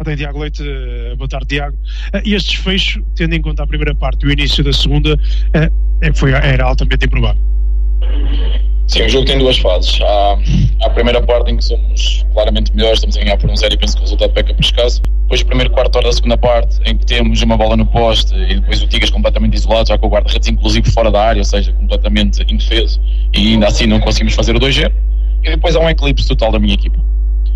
Até Tiago Leite, boa tarde, Tiago. Este desfecho, tendo em conta a primeira parte e o início da segunda, era altamente improvável. Sim, o jogo tem duas fases. Há a primeira parte em que somos claramente melhores, estamos a ganhar por 1-0 e penso que o resultado peca por escasso. Depois o primeiro quarto hora da segunda parte, em que temos uma bola no poste e depois o Tigres completamente isolado, já com o guarda-redes inclusive fora da área, ou seja, completamente indefeso, e ainda assim não conseguimos fazer o 2-0. E depois há um eclipse total da minha equipa.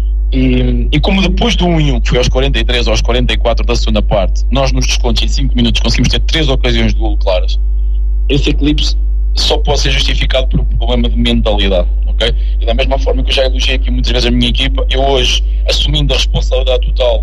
E como depois do 1-1, que foi aos 43 ou aos 44 da segunda parte, nós nos descontos em 5 minutos conseguimos ter 3 ocasiões de golo claras, esse eclipse só pode ser justificado por um problema de mentalidade, ok? E da mesma forma que eu já elogiei aqui muitas vezes a minha equipa, eu hoje, assumindo a responsabilidade total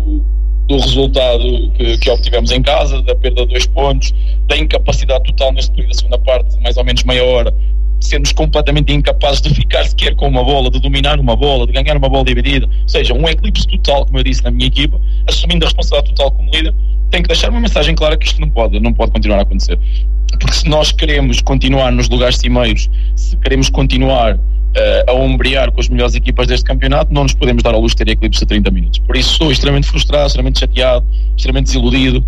do resultado que obtivemos em casa, da perda de 2 pontos, da incapacidade total neste período da segunda parte, mais ou menos meia hora, sermos completamente incapazes de ficar sequer com uma bola, de dominar uma bola, de ganhar uma bola dividida, ou seja, um eclipse total, como eu disse, na minha equipa, assumindo a responsabilidade total como líder, tenho que deixar uma mensagem clara que isto não pode continuar a acontecer. Porque se nós queremos continuar nos lugares cimeiros, se queremos continuar a ombrear com as melhores equipas deste campeonato, não nos podemos dar ao luxo de ter eclipse a 30 minutos. Por isso sou extremamente frustrado, extremamente chateado, extremamente desiludido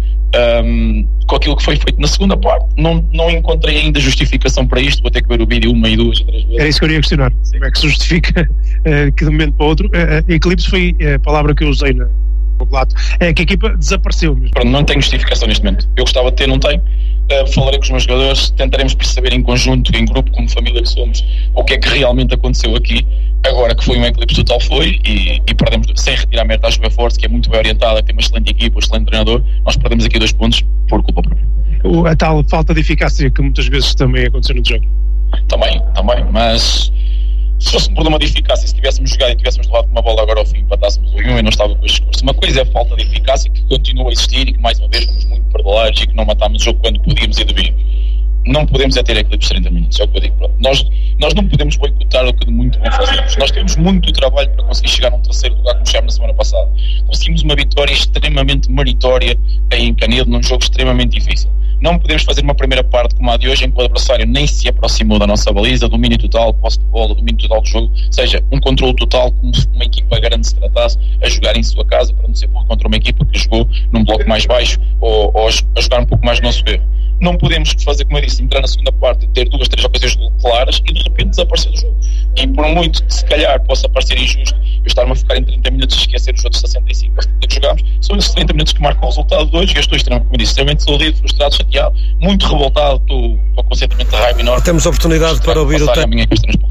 com aquilo que foi feito na segunda parte. Não encontrei ainda justificação para isto, vou ter que ver o vídeo 1, 2 e 3 vezes. Era isso que eu iria questionar. Como é que se justifica que de um momento para o outro? Eclipse foi a palavra que eu usei no relato. É que a equipa desapareceu mesmo. Pronto, não tenho justificação neste momento. Eu gostava de ter, não tenho. Falarei com os meus jogadores, tentaremos perceber em conjunto, em grupo, como família que somos, o que é que realmente aconteceu aqui. Agora que foi um eclipse total foi e perdemos, sem retirar a mérito à Juve Force, que é muito bem orientada, que tem uma excelente equipa, um excelente treinador, nós perdemos aqui 2 pontos por culpa própria. A tal falta de eficácia que muitas vezes também aconteceu no jogo. Também, mas se fosse um problema de eficácia, se tivéssemos jogado e tivéssemos levado uma bola agora ao fim, empatássemos o 1, eu não estava com este discurso. Uma coisa é a falta de eficácia, que continua a existir e que mais uma vez fomos muito perdoados e que não matámos o jogo quando podíamos e devíamos. Não podemos é ter eclipse 30 minutos, é o que eu digo. Pronto. Nós não podemos boicotar o que de muito bem fazemos. Nós temos muito trabalho para conseguir chegar a um terceiro lugar como chegámos na semana passada. Conseguimos uma vitória extremamente meritória em Canedo, num jogo extremamente difícil. Não podemos fazer uma primeira parte como a de hoje, em que o adversário nem se aproximou da nossa baliza, domínio total, posse de bola, domínio total do jogo, ou seja, um controle total, como se uma equipa grande se tratasse, a jogar em sua casa, para não ser pouco contra uma equipa que jogou num bloco mais baixo ou a jogar um pouco mais no nosso erro. Não podemos fazer, como eu disse, entrar na segunda parte e ter 2, 3 ocasiões claras e de repente desaparecer do jogo. E por muito que se calhar possa parecer injusto eu estar-me a focar em 30 minutos e esquecer os outros 65 que jogámos, são esses 30 minutos que marcam o resultado de hoje e eu estou extremamente desiludido, frustrado, chateado, muito revoltado, estou com sentimento de raiva enorme. Temos oportunidade para ouvir o técnico.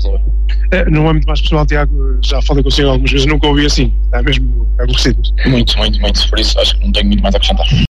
No âmbito mais pessoal, Tiago, já falei consigo algumas vezes, nunca ouvi assim, está mesmo aborrecido. Muito, por isso acho que não tenho muito mais a acrescentar.